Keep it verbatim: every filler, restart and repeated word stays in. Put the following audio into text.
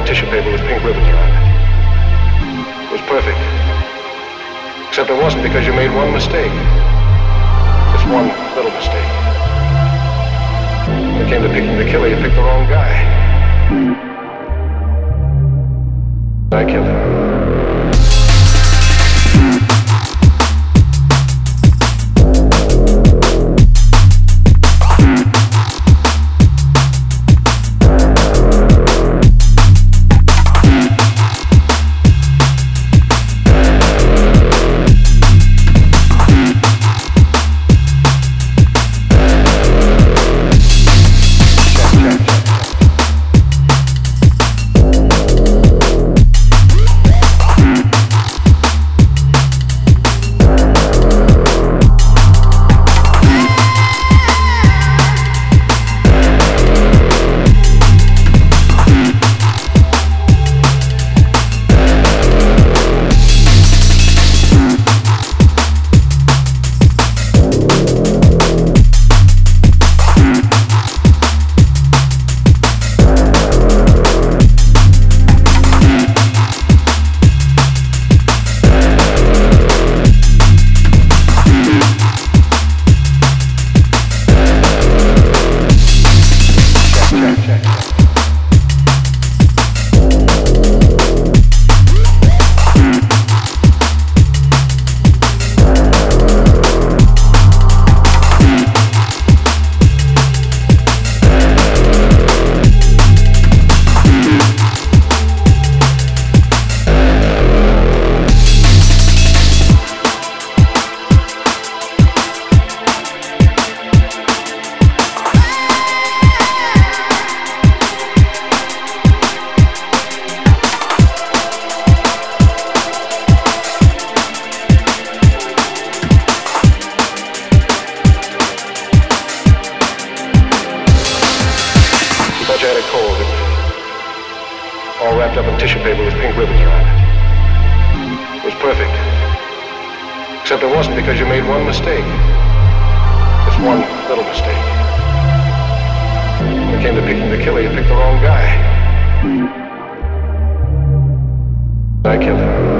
tissue paper with pink ribbons around it. It was perfect. Except it wasn't, because you made one mistake. Just one little mistake. When it came to picking the killer, you picked the wrong guy. I killed him. All wrapped up in tissue paper with pink ribbons around it. It was perfect. Except it wasn't, because you made one mistake. Just one little mistake. When it came to picking the killer, you picked the wrong guy. I killed him.